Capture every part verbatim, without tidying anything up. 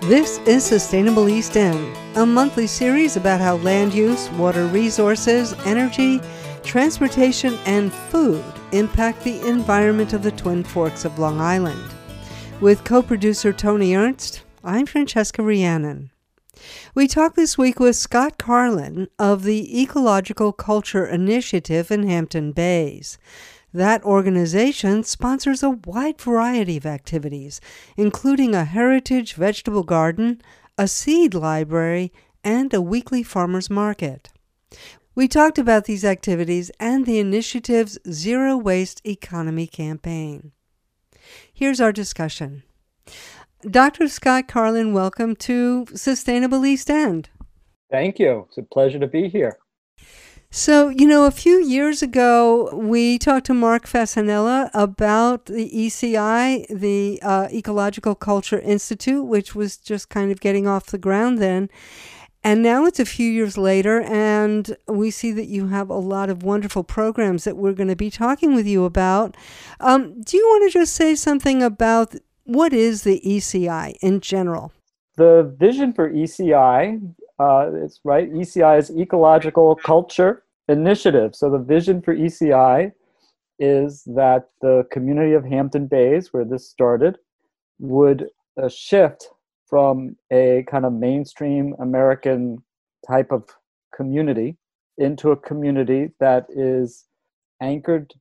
This is Sustainable East End, a monthly series about how land use, water resources, energy, transportation, and food impact the environment of the Twin Forks of Long Island. With co-producer Tony Ernst, I'm Francesca Rhiannon. We talk this week with Scott Carlin of the Ecological Culture Initiative in Hampton Bays. That organization sponsors a wide variety of activities, including a heritage vegetable garden, a seed library, and a weekly farmers market. We talked about these activities and the initiative's Zero Waste Economy campaign. Here's our discussion. Doctor Scott Carlin, welcome to Sustainable East End. Thank you. It's a pleasure to be here. So, you know, a few years ago, we talked to Mark Fasanella about the E C I, the uh, Ecological Culture Institute, which was just kind of getting off the ground then. And now it's a few years later, and we see that you have a lot of wonderful programs that we're going to be talking with you about. Um, do you want to just say something about what is the E C I in general? The vision for E C I, uh, it's right, E C I is Ecological Culture Initiative. So the vision for E C I is that the community of Hampton Bays, where this started, would uh, shift from a kind of mainstream American type of community into a community that is anchored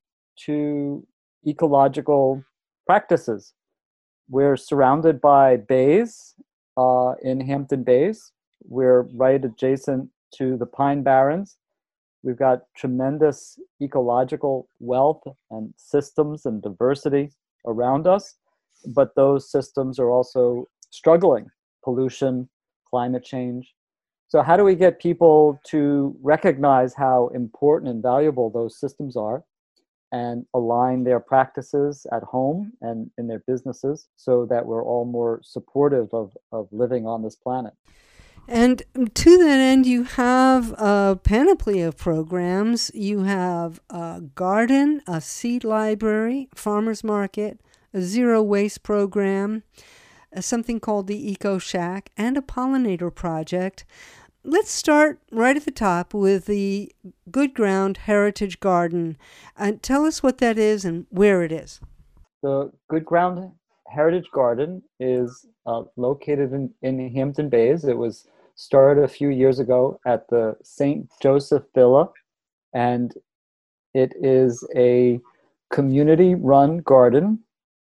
to ecological practices. We're surrounded by bays uh, in Hampton Bays. We're right adjacent to the Pine Barrens. We've got tremendous ecological wealth and systems and diversity around us, but those systems are also struggling. Pollution, climate change. So how do we get people to recognize how important and valuable those systems are and align their practices at home and in their businesses so that we're all more supportive of, of living on this planet? And to that end, you have a panoply of programs. You have a garden, a seed library, farmers market, a zero waste program, something called the Eco Shack, and a pollinator project. Let's start right at the top with the Good Ground Heritage Garden. And tell us what that is and where it is. The Good Ground Heritage Garden is uh, located in, in Hampton Bays. It was started a few years ago at the Saint Joseph Villa, and it is a community-run garden.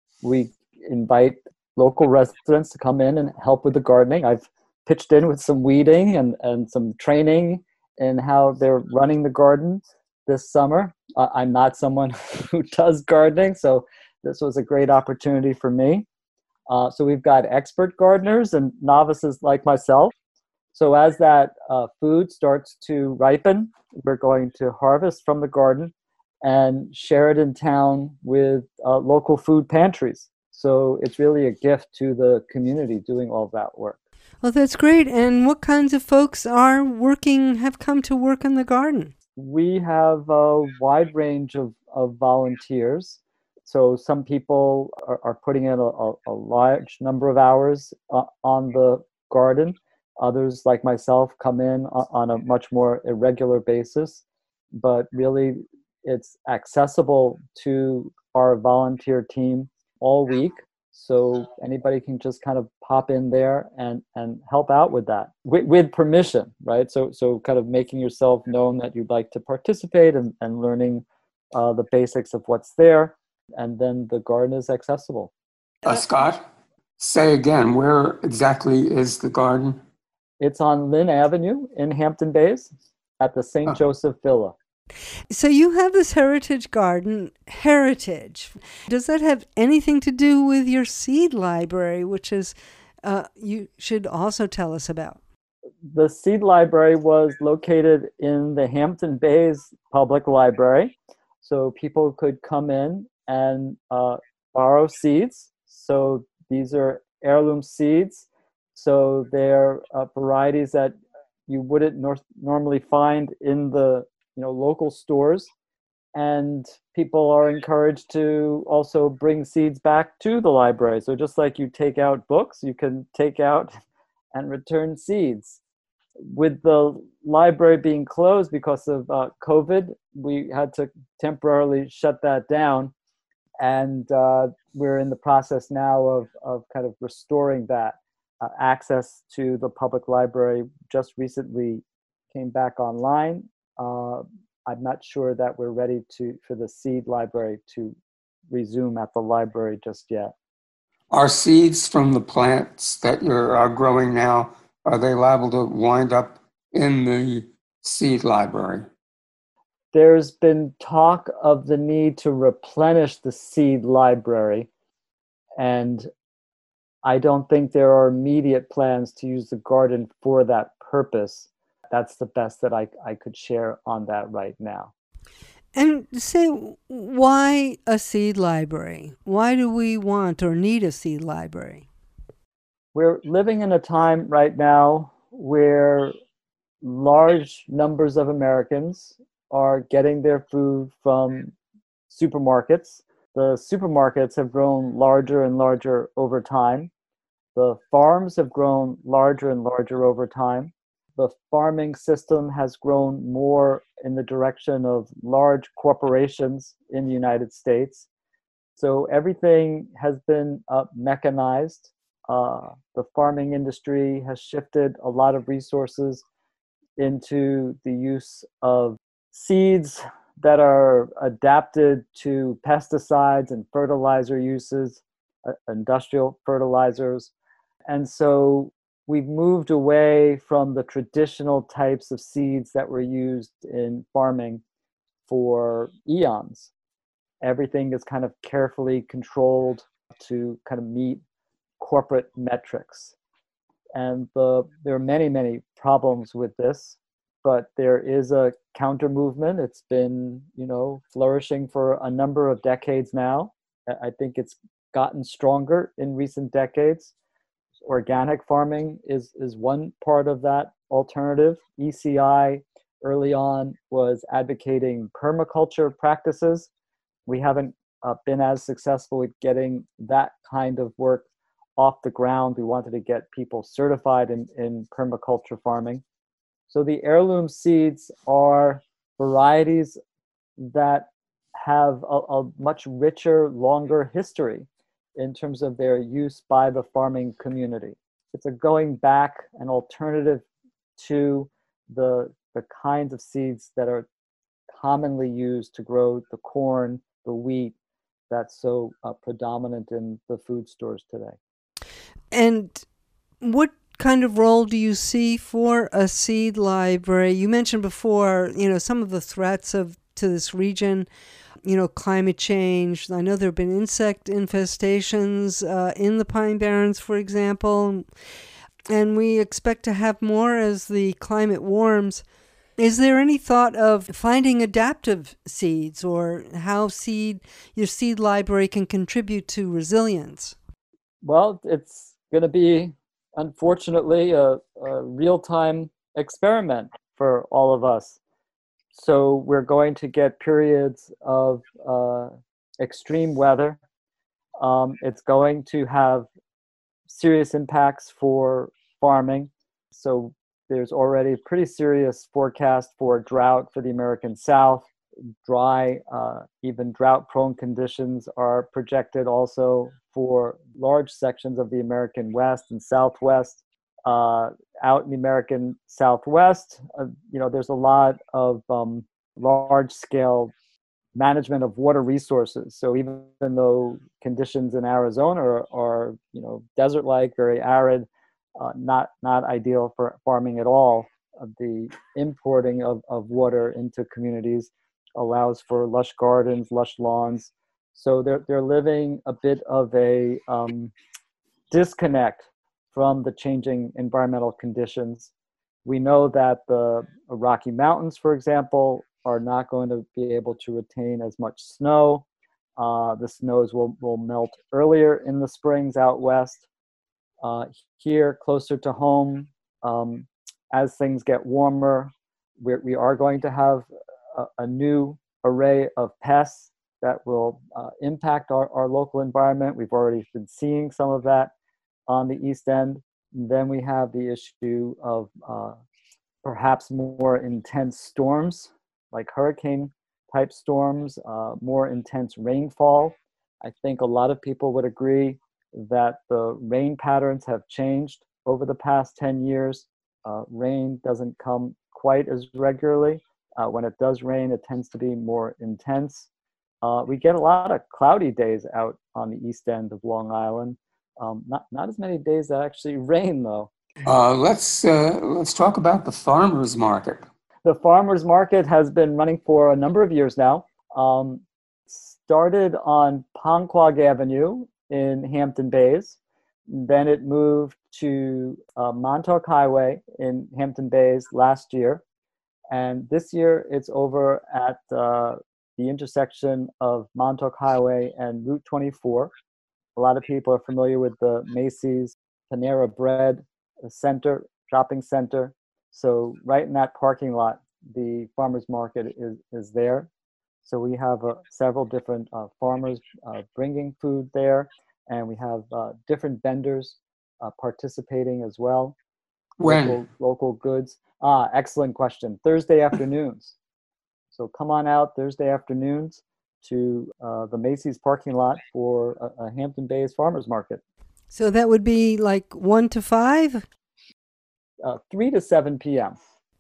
We invite local residents to come in and help with the gardening. I've pitched in with some weeding and, and some training in how they're running the garden this summer. Uh, I'm not someone who does gardening, so this was a great opportunity for me. Uh, so we've got expert gardeners and novices like myself. So as that uh, food starts to ripen, we're going to harvest from the garden and share it in town with uh, local food pantries. So it's really a gift to the community doing all that work. Well, that's great. And what kinds of folks are working, have come to work in the garden? We have a wide range of, of volunteers. So some people are, are putting in a, a, a large number of hours uh, on the garden. Others, like myself, come in on a much more irregular basis. But really, it's accessible to our volunteer team all week. So anybody can just kind of pop in there and, and help out with that with, with permission, right? So so kind of making yourself known that you'd like to participate and, and learning uh, the basics of what's there. And then the garden is accessible. Uh, Scott, say again, where exactly is the garden? It's on Lynn Avenue in Hampton Bays at the Saint Oh. Joseph Villa. So you have this heritage garden, heritage. Does that have anything to do with your seed library, which is uh, you should also tell us about? The seed library was located in the Hampton Bays Public Library. So people could come in and uh, borrow seeds. So these are heirloom seeds. So they're uh, varieties that you wouldn't nor- normally find in the you know local stores, and people are encouraged to also bring seeds back to the library. So just like you take out books, you can take out and return seeds. With the library being closed because of uh, COVID, we had to temporarily shut that down. And uh, we're in the process now of, of kind of restoring that. Uh, access to the public library just recently came back online. Uh, I'm not sure that we're ready to for the seed library to resume at the library just yet. Are seeds from the plants that you're uh, growing now, are they liable to wind up in the seed library? There's been talk of the need to replenish the seed library, and I don't think there are immediate plans to use the garden for that purpose. That's the best that I, I could share on that right now. And say, why a seed library? Why do we want or need a seed library? We're living in a time right now where large numbers of Americans are getting their food from supermarkets. The supermarkets have grown larger and larger over time. The farms have grown larger and larger over time. The farming system has grown more in the direction of large corporations in the United States. So everything has been uh, mechanized. Uh, the farming industry has shifted a lot of resources into the use of seeds that are adapted to pesticides and fertilizer uses, uh, industrial fertilizers. And so we've moved away from the traditional types of seeds that were used in farming for eons. Everything is kind of carefully controlled to kind of meet corporate metrics. And the, there are many, many problems with this, but there is a counter movement. It's been, you know, flourishing for a number of decades now. I think it's gotten stronger in recent decades. Organic farming is, is one part of that alternative. E C I early on was advocating permaculture practices. We haven't uh, been as successful with getting that kind of work off the ground. We wanted to get people certified in, in permaculture farming. So the heirloom seeds are varieties that have a, a much richer, longer history in terms of their use by the farming community. It's a going back, an alternative to the, the kinds of seeds that are commonly used to grow the corn, the wheat, that's so uh, predominant in the food stores today. And what kind of role do you see for a seed library? You mentioned before, you know, some of the threats of to this region, you know, climate change. I know there have been insect infestations uh, in the Pine Barrens, for example, and we expect to have more as the climate warms. Is there any thought of finding adaptive seeds, or how seed your seed library can contribute to resilience? Well, it's going to be, unfortunately, a, a real-time experiment for all of us. So we're going to get periods of uh, extreme weather. Um, it's going to have serious impacts for farming. So there's already a pretty serious forecast for drought for the American South. Dry, uh, even drought-prone conditions are projected also for large sections of the American West and Southwest. Uh, out in the American Southwest, uh, you know, there's a lot of um, large-scale management of water resources. So even though conditions in Arizona are, are you know, desert-like, very arid, uh, not not ideal for farming at all, uh, the importing of, of water into communities allows for lush gardens, lush lawns. So they're they're living a bit of a um, disconnect from the changing environmental conditions. We know that the Rocky Mountains, for example, are not going to be able to retain as much snow. Uh, the snows will, will melt earlier in the springs out west. Uh, here, closer to home, um, as things get warmer, we're, we are going to have a, a new array of pests that will uh, impact our, our local environment. We've already been seeing some of that on the East End. Then we have the issue of uh, perhaps more intense storms, like hurricane type storms, uh, more intense rainfall. I think a lot of people would agree that the rain patterns have changed over the past ten years. Uh, rain doesn't come quite as regularly. Uh, when it does rain, it tends to be more intense. Uh, we get a lot of cloudy days out on the east end of Long Island. Um, not, not as many days that actually rain, though. Uh, let's uh, let's talk about the farmers market. The farmers market has been running for a number of years now. Um, started on Ponquag Avenue in Hampton Bays. Then it moved to uh, Montauk Highway in Hampton Bays last year. And this year it's over at uh, the intersection of Montauk Highway and Route twenty-four. A lot of people are familiar with the Macy's Panera Bread Center, shopping center. So right in that parking lot, the farmers market is, is there. So we have uh, several different uh, farmers uh, bringing food there, and we have uh, different vendors uh, participating as well. When? Local, local goods. Ah, excellent question. Thursday afternoons. So come on out Thursday afternoons to uh, the Macy's parking lot for a, a Hampton Bays farmers market. So that would be like one to five? Uh, three to seven p.m.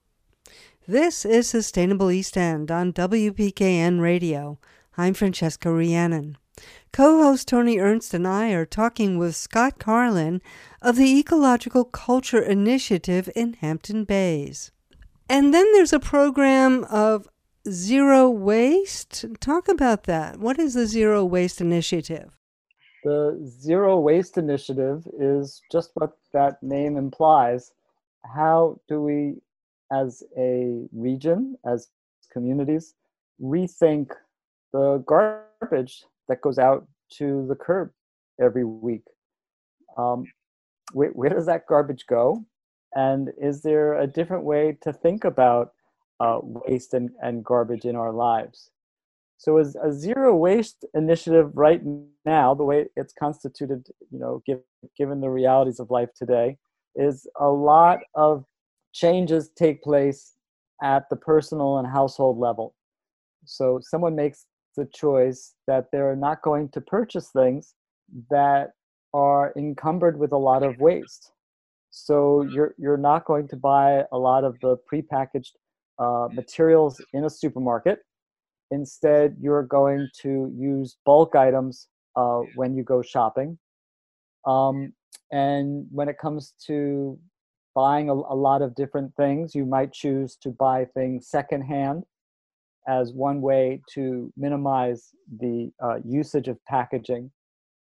This is Sustainable East End on W P K N Radio. I'm Francesca Rhiannon. Co-host Tony Ernst and I are talking with Scott Carlin of the Ecological Culture Initiative in Hampton Bays. And then there's a program of zero waste. Talk about that. What is the Zero Waste Initiative? The Zero Waste Initiative is just what that name implies. How do we, as a region, as communities, rethink the garbage that goes out to the curb every week? Um, where, where does that garbage go? And is there a different way to think about uh, waste and, and garbage in our lives? So as a zero waste initiative right now, the way it's constituted, you know, give, given the realities of life today, is a lot of changes take place at the personal and household level. So someone makes the choice that they're not going to purchase things that are encumbered with a lot of waste. So you're you're not going to buy a lot of the prepackaged uh, materials in a supermarket. Instead, you're going to use bulk items uh, when you go shopping. Um, and when it comes to buying a, a lot of different things, you might choose to buy things secondhand as one way to minimize the uh, usage of packaging.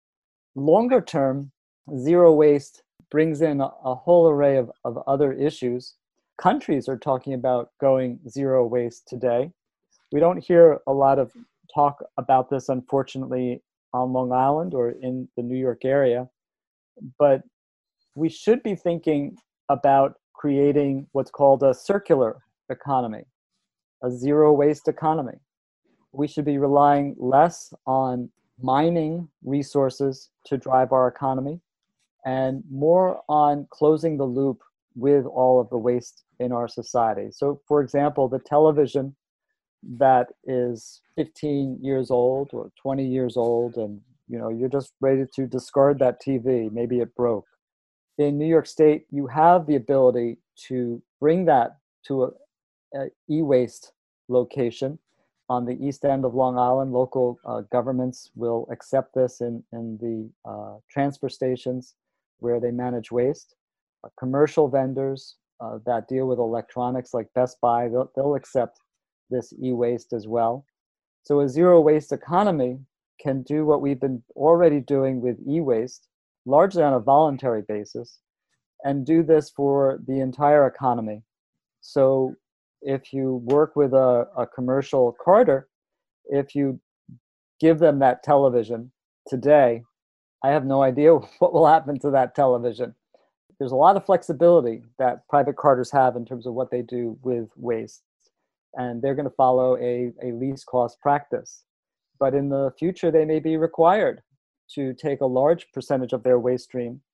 Longer term, zero waste brings in a, a whole array of, of other issues. Countries are talking about going zero waste today. We don't hear a lot of talk about this, unfortunately, on Long Island or in the New York area, but we should be thinking about creating what's called a circular economy, a zero waste economy. We should be relying less on mining resources to drive our economy and more on closing the loop with all of the waste in our society. So, for example, the television that is fifteen years old or twenty years old, and you know you're just ready to discard that T V, maybe it broke. In New York State, you have the ability to bring that to a, a e-waste location on the east end of Long Island. Local uh, governments will accept this in, in the uh, transfer stations where they manage waste. Uh, commercial vendors uh, that deal with electronics like Best Buy, they'll, they'll accept this e-waste as well. So a zero waste economy can do what we've been already doing with e-waste, largely on a voluntary basis, and do this for the entire economy. So if you work with a, a commercial carder, if you give them that television today, I have no idea what will happen to that television. There's a lot of flexibility that private carters have in terms of what they do with waste, and they're going to follow a, a least cost practice. But in the future, they may be required to take a large percentage of their waste stream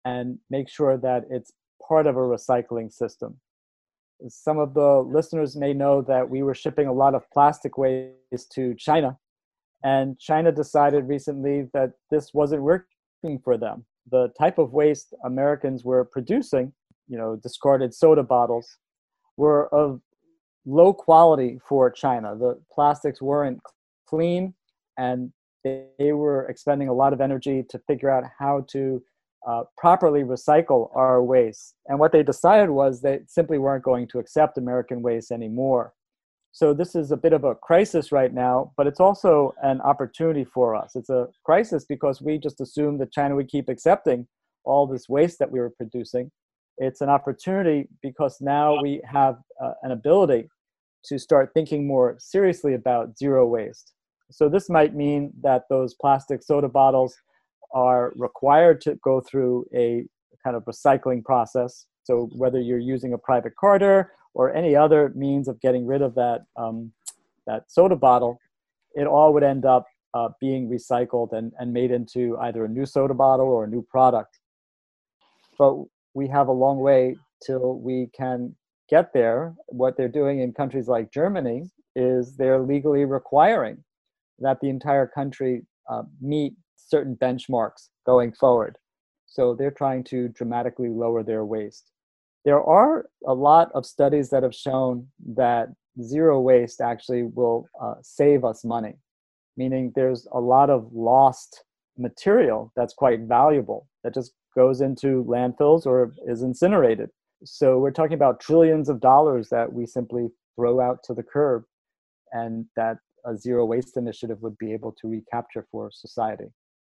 and make sure that it's part of a recycling system. Some of the listeners may know that we were shipping a lot of plastic waste to China, and China decided recently that this wasn't working for them. The type of waste Americans were producing, you know, discarded soda bottles, were of low quality for China. The plastics weren't clean, and they, they were expending a lot of energy to figure out how to uh, properly recycle our waste. And what they decided was they simply weren't going to accept American waste anymore. So this is a bit of a crisis right now, but it's also an opportunity for us. It's a crisis because we just assumed that China would keep accepting all this waste that we were producing. It's an opportunity because now we have uh, an ability to start thinking more seriously about zero waste. So this might mean that those plastic soda bottles are required to go through a kind of recycling process. So whether you're using a private carder or any other means of getting rid of that, um, that soda bottle, it all would end up uh, being recycled and, and made into either a new soda bottle or a new product. But we have a long way till we can get there. What they're doing in countries like Germany is they're legally requiring that the entire country uh, meet certain benchmarks going forward. So they're trying to dramatically lower their waste. There are a lot of studies that have shown that zero waste actually will uh, save us money, meaning there's a lot of lost material that's quite valuable that just goes into landfills or is incinerated. So we're talking about trillions of dollars that we simply throw out to the curb, and that a zero waste initiative would be able to recapture for society.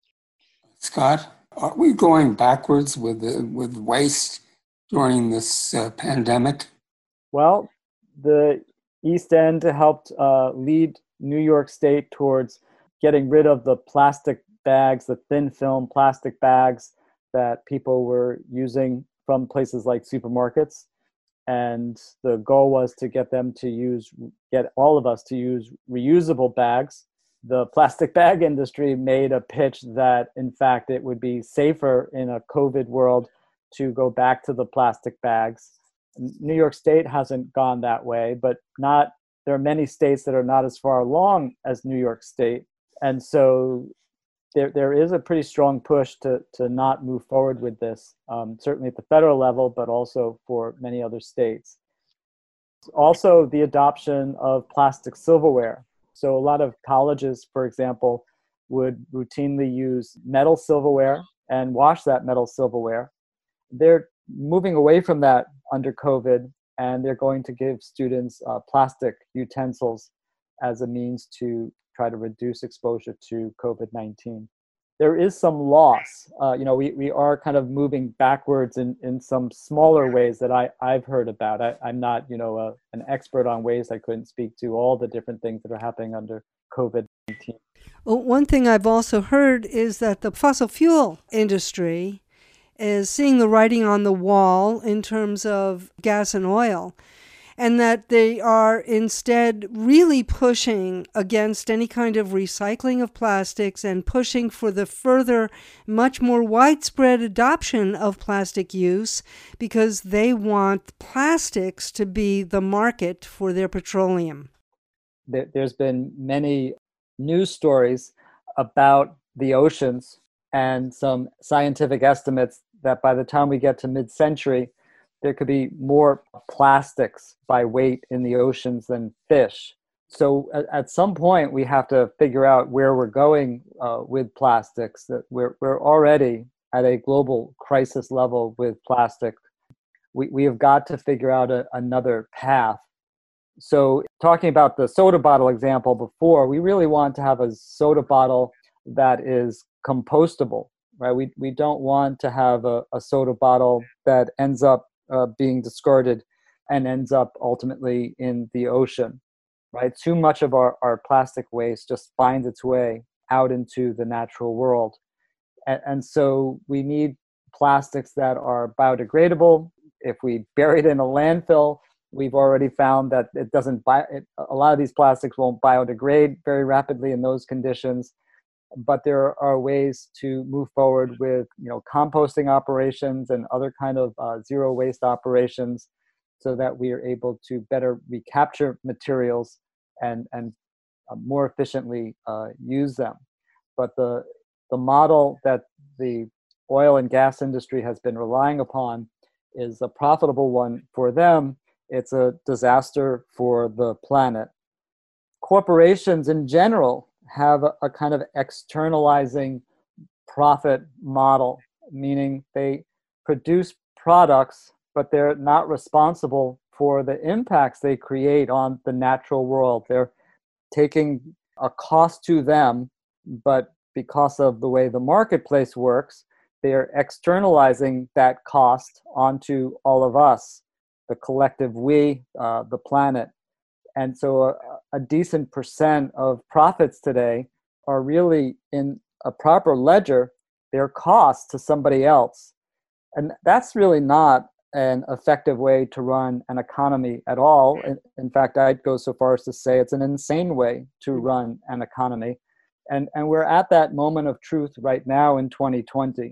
Scott, are we going backwards with the, with waste during this uh, pandemic? Well, the East End helped uh, lead New York State towards getting rid of the plastic bags, the thin film plastic bags that people were using from places like supermarkets. And the goal was to get them to use, get all of us to use reusable bags. The plastic bag industry made a pitch that, in fact, it would be safer in a COVID world to go back to the plastic bags. New York State hasn't gone that way, but not, there are many states that are not as far along as New York State. And so there, there is a pretty strong push to, to not move forward with this, um, certainly at the federal level, but also for many other states. Also, the adoption of plastic silverware. So a lot of colleges, for example, would routinely use metal silverware and wash that metal silverware. They're moving away from that under COVID, and they're going to give students uh, plastic utensils as a means to try to reduce exposure to COVID nineteen. There is some loss. Uh, you know, we, we are kind of moving backwards in, in some smaller ways that I, I've heard about. I, I'm not, you know, a, an expert on waste. I couldn't speak to all the different things that are happening under COVID nineteen. Well, one thing I've also heard is that the fossil fuel industry is seeing the writing on the wall in terms of gas and oil, and that they are instead really pushing against any kind of recycling of plastics and pushing for the further, much more widespread adoption of plastic use because they want plastics to be the market for their petroleum. There's been many news stories about the oceans and some scientific estimates that by the time we get to mid-century, there could be more plastics by weight in the oceans than fish. So at, at some point, we have to figure out where we're going uh, with plastics. That we're we're already at a global crisis level with plastic. We we have got to figure out a, another path. So talking about the soda bottle example before, we really want to have a soda bottle that is compostable, right? We we don't want to have a, a soda bottle that ends up Uh, being discarded and ends up ultimately in the ocean, right? Too much of our, our plastic waste just finds its way out into the natural world. And, and so we need plastics that are biodegradable. If we bury it in a landfill, we've already found that it doesn't, bio, it, a lot of these plastics won't biodegrade very rapidly in those conditions. but there are ways to move forward with, you know, composting operations and other kind of uh, zero waste operations, so that we are able to better recapture materials and and uh, more efficiently uh, use them. But the the model that the oil and gas industry has been relying upon is a profitable one for them. It's a disaster for the planet. Corporations in general have a, a kind of externalizing profit model, meaning they produce products, but they're not responsible for the impacts they create on the natural world. They're taking a cost to them, but because of the way the marketplace works, they're externalizing that cost onto all of us, the collective we, uh, the planet. And so a, a decent percent of profits today are really in a proper ledger, their costs to somebody else. And that's really not an effective way to run an economy at all. In, in fact, I'd go so far as to say it's an insane way to run an economy. And, and we're at that moment of truth right now in twenty twenty.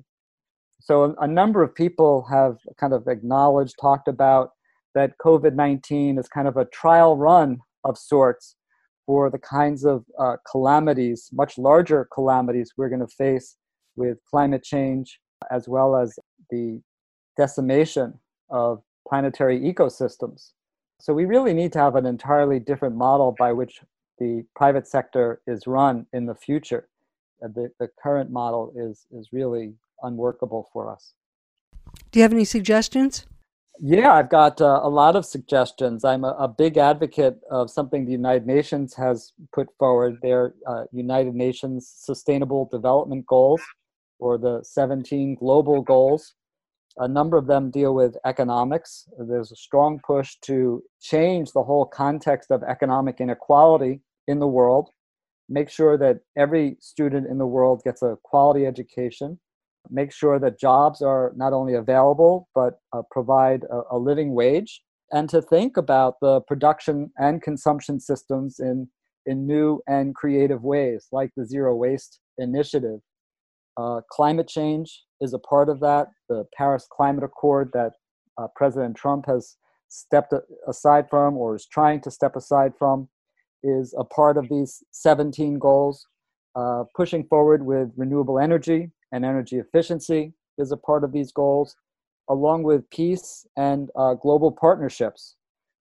So a, a number of people have kind of acknowledged, talked about that COVID nineteen is kind of a trial run of sorts for the kinds of uh, calamities, much larger calamities we're going to face with climate change, as well as the decimation of planetary ecosystems. So we really need to have an entirely different model by which the private sector is run in the future. Uh, the, the current model is, is really unworkable for us. Do you have any suggestions? Yeah, I've got uh, a lot of suggestions. I'm a, a big advocate of something the United Nations has put forward, their uh, United Nations Sustainable Development Goals, or the seventeen global goals. A number of them deal with economics. There's a strong push to change the whole context of economic inequality in the world, make sure that every student in the world gets a quality education, make sure that jobs are not only available, but uh, provide a, a living wage, and to think about the production and consumption systems in, in new and creative ways, like the Zero Waste Initiative. Uh, climate change is a part of that. The Paris Climate Accord that uh, President Trump has stepped aside from, or is trying to step aside from, is a part of these seventeen goals. Uh, pushing forward with renewable energy and energy efficiency is a part of these goals, along with peace and uh, global partnerships.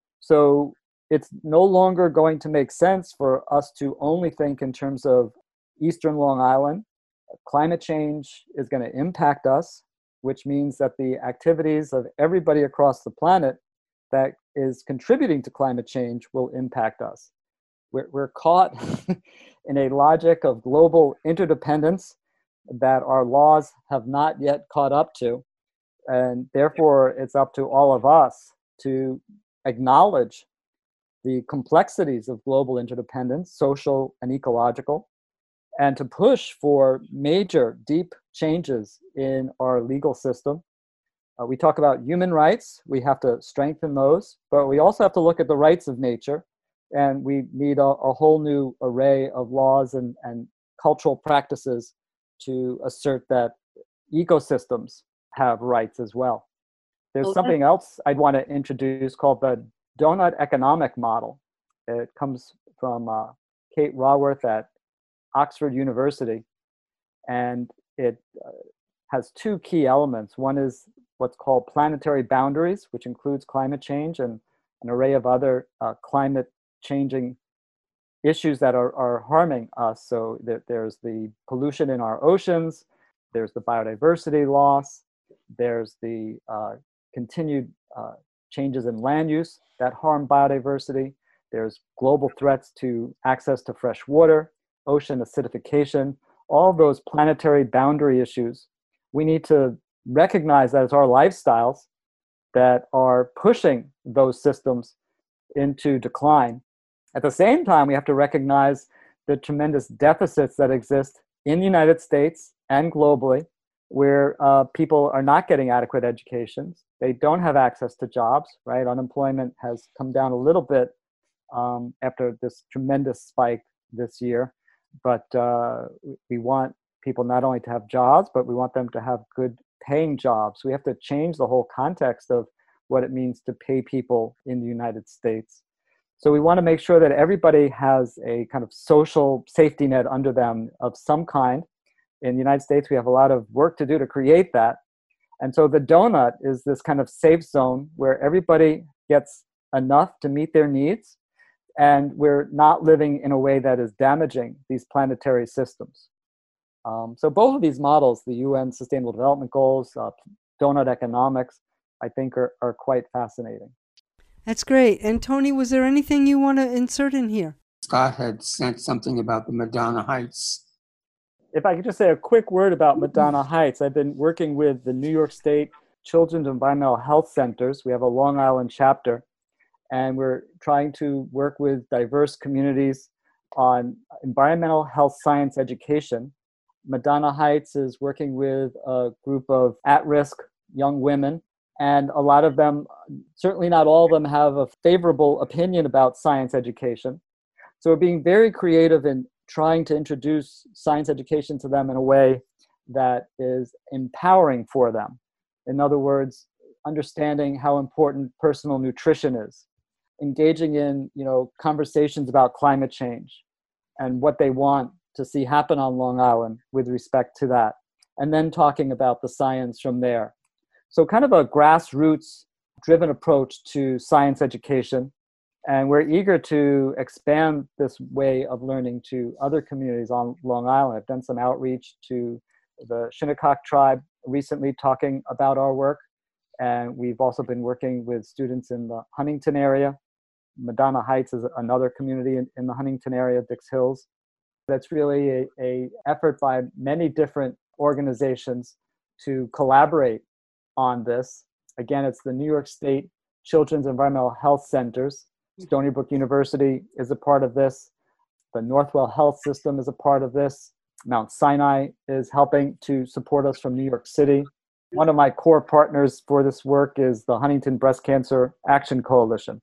So it's no longer going to make sense for us to only think in terms of Eastern Long Island. Climate change is going to impact us, which means that the activities of everybody across the planet that is contributing to climate change will impact us. We're, we're caught in a logic of global interdependence that our laws have not yet caught up to. And therefore, it's up to all of us to acknowledge the complexities of global interdependence, social and ecological, and to push for major, deep changes in our legal system. Uh, we talk about human rights. We have to strengthen those, but we also have to look at the rights of nature. And we need a, a whole new array of laws and, and cultural practices to assert that ecosystems have rights as well. There's Okay. something else I'd want to introduce called the donut economic model. It comes from uh, Kate Raworth at Oxford University, and it uh, has two key elements. One is what's called planetary boundaries, which includes climate change and an array of other uh, climate changing issues that are, are harming us. So there, there's the pollution in our oceans, there's the biodiversity loss, there's the uh, continued uh, changes in land use that harm biodiversity, there's global threats to access to fresh water, ocean acidification, all those planetary boundary issues. We need to recognize that it's our lifestyles that are pushing those systems into decline. At the same time, we have to recognize the tremendous deficits that exist in the United States and globally, where uh, people are not getting adequate educations. They don't have access to jobs, right? Unemployment has come down a little bit um, after this tremendous spike this year. but uh, we want people not only to have jobs, but we want them to have good paying jobs. We have to change the whole context of what it means to pay people in the United States. So we want to make sure that everybody has a kind of social safety net under them of some kind. In the United States, we have a lot of work to do to create that. And so the donut is this kind of safe zone where everybody gets enough to meet their needs, and we're not living in a way that is damaging these planetary systems. Um, so both of these models, the U N Sustainable Development Goals, uh, donut economics, I think are, are quite fascinating. That's great. And Tony, was there anything you want to insert in here? Scott had sent something about the Madonna Heights. If I could just say a quick word about Madonna Heights. I've been working with the New York State Children's Environmental Health Centers. We have a Long Island chapter, and we're trying to work with diverse communities on environmental health science education. Madonna Heights is working with a group of at-risk young women, and a lot of them, certainly not all of them, have a favorable opinion about science education. So we're being very creative in trying to introduce science education to them in a way that is empowering for them. In other words, understanding how important personal nutrition is, engaging in, you know, conversations about climate change and what they want to see happen on Long Island with respect to that, and then talking about the science from there. So kind of a grassroots driven approach to science education. And we're eager to expand this way of learning to other communities on Long Island. I've done some outreach to the Shinnecock tribe recently talking about our work. And we've also been working with students in the Huntington area. Madonna Heights is another community in, in the Huntington area, Dix Hills. That's really a, a effort by many different organizations to collaborate on this. Again, it's the New York State Children's Environmental Health Centers. Stony Brook University is a part of this. The Northwell Health System is a part of this. Mount Sinai is helping to support us from New York City. One of my core partners for this work is the Huntington Breast Cancer Action Coalition.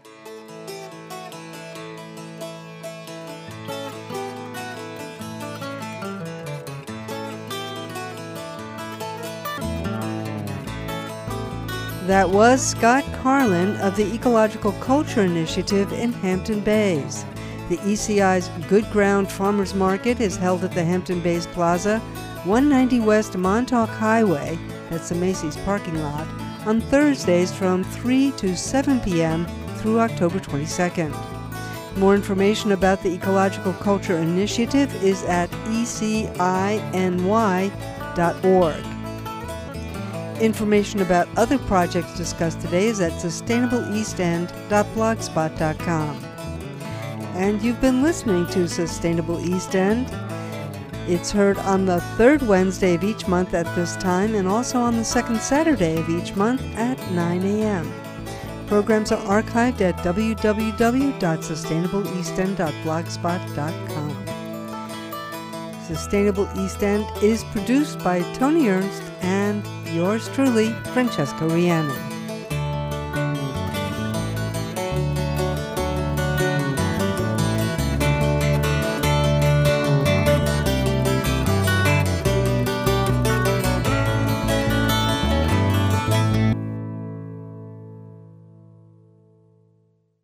That was Scott Carlin of the Ecological Culture Initiative in Hampton Bays. The E C I's Good Ground Farmers Market is held at the Hampton Bays Plaza, one ninety West Montauk Highway, that's the Macy's parking lot, on Thursdays from three to seven p.m. through October twenty-second. More information about the Ecological Culture Initiative is at e c i n y dot org. Information about other projects discussed today is at sustainable east end dot blogspot dot com. And you've been listening to Sustainable East End. It's heard on the third Wednesday of each month at this time, and also on the second Saturday of each month at nine a.m. Programs are archived at w w w dot sustainable east end dot blogspot dot com. Sustainable East End is produced by Tony Ernst and yours truly, Francesca Rhiannon.